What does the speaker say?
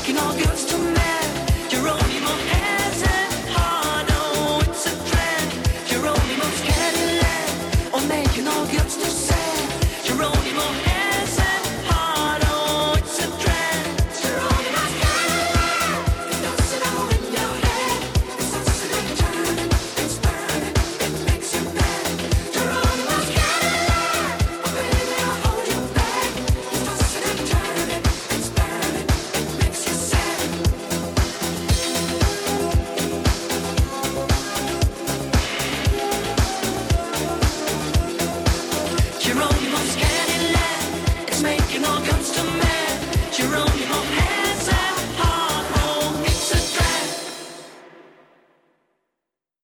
making all girls too mad. Geronimo has a heart, oh, it's a trend. Geronimo's Cadillac, oh, making all girls too sad. Geronimo has a heart, oh, it's a trend. Geronimo's Cadillac, it does it all in your head. It's tossing and turning, it's burning, it makes you mad. Geronimo's Cadillac, oh baby, I'll hold you back. It's tossing and turning, it's burning, it makes you sad. Geronimo's Cadillac, it's making all guns to